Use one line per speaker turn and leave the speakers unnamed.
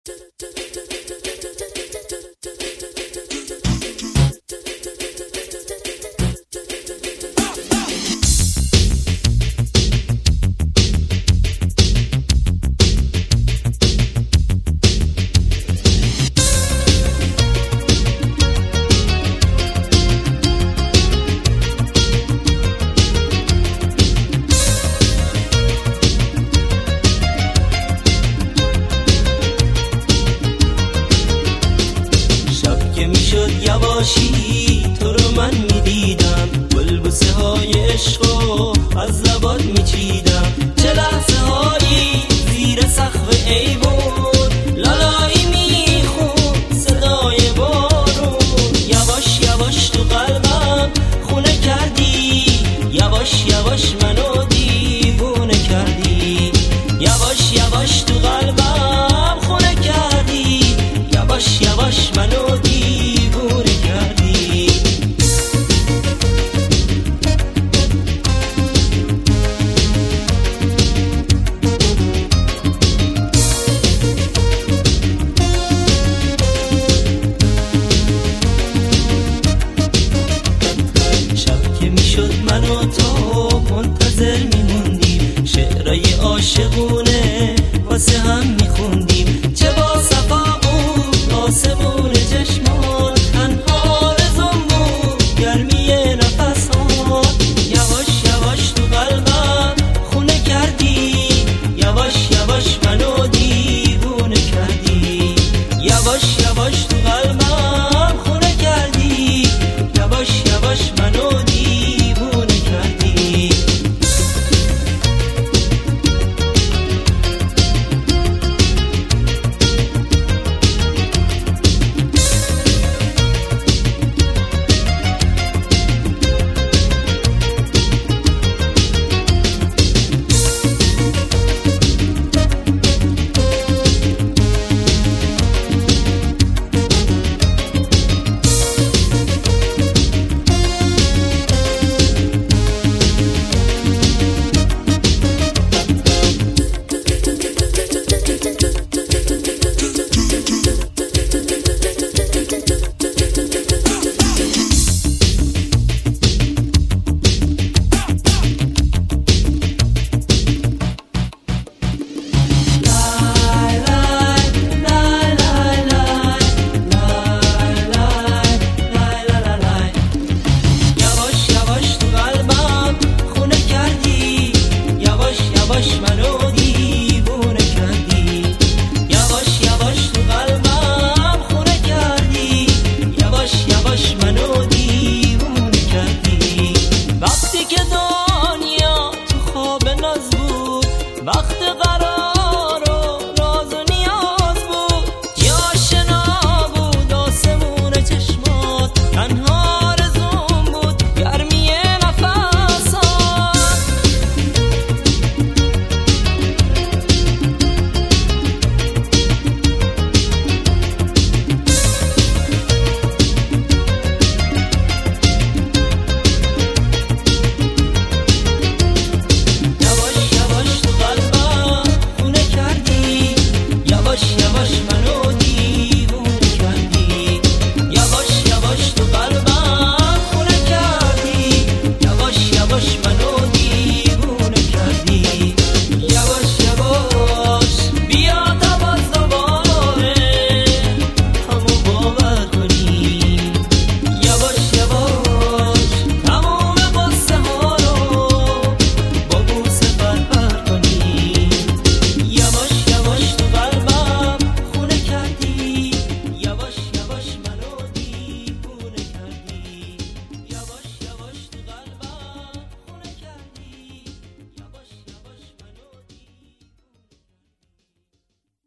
یواشی تو رو من میدیدم، بلبوسه های عشقو از لبات میچیدم. چه لحظه هایی زیر سقف ایوون لالایی میخون صدای بارون. یواش یواش تو قلبم خونه کردی، یواش یواش منو دیوونه کردی. یواش یواش تو قلبم خونه کردی، یواش یواش منو دیوونه کردی. شب که میشد من و تو منتظر میموندیم، شعرهای عاشقونه واسه هم میخوندیم. چه با صفا بود آسمون چشمان، تنها رزم بود گرمی نفسان. یواش یواش تو قلبم خونه کردی، یواش یواش منو دیوونه کردی. یواش یواش تو قلبم خونه کردی، یواش یواش منو دیوونه کردی. وقت قرار و راز و نیاز بود، یا آشنا بود آسمون چشمات، تنها رزوم بود گرمی نفسات. یواش یواش تو قلبم خونه کردی، یواش یواش منو